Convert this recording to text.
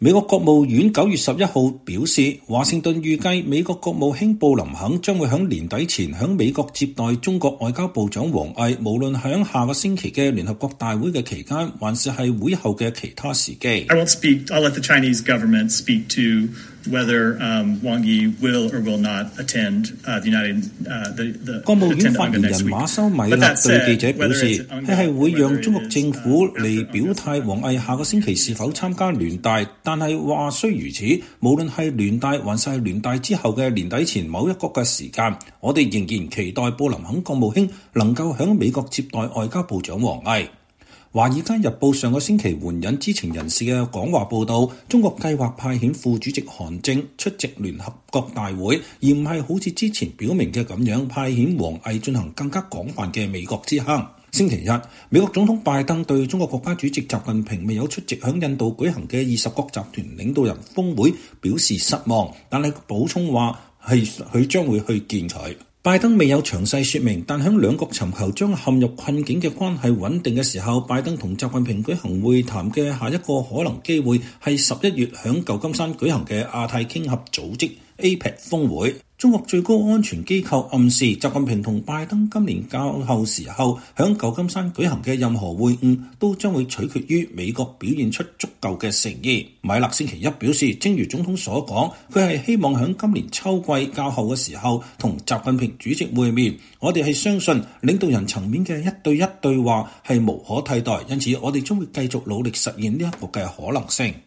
美國國務院9月11號表示，華盛頓預計美國國務卿布林肯將會喺年底前喺美國接待中國外交部長王毅，無論喺下個星期嘅聯合國大會嘅期間，還是係會後嘅其他時機。 I'll let the Chinese government speak to whether Wang Yi will or will not attend the United the 國務院發言人馬修米勒對記者表示，佢係會讓中國政府嚟表態王毅下個星期是否參加聯大，但係話雖如此，無論係聯大還是係聯大之後嘅年底前某一個嘅時間，我哋仍然期待布林肯國務卿能夠喺美國接待外交部長王毅。華爾街日報上個星期援引知情人士嘅講話報道，中國計劃派遣副主席韓正出席聯合國大會，而唔係好似之前表明嘅咁樣派遣王毅進行更加廣泛嘅美國之行。星期一，美國總統拜登對中國國家主席習近平未有出席響印度舉行嘅20國集團領導人峰會表示失望，但係補充話係佢將會去見佢。拜登未有詳細說明，但喺兩國尋求將陷入困境嘅關係穩定嘅時候，拜登同習近平舉行會談嘅下一個可能機會係11月響舊金山舉行嘅亞太經合組織 APEC 峰會。中國最高安全機構暗示，習近平同拜登今年較後時候響舊金山舉行嘅任何會晤，都將會取決於美國表現出足夠嘅誠意。米勒星期一表示，正如總統所講，佢係希望響今年秋季較後嘅時候同習近平主席會面。我哋係相信領導人層面嘅一對一對話係無可替代，因此我哋將會繼續努力實現呢一個嘅可能性。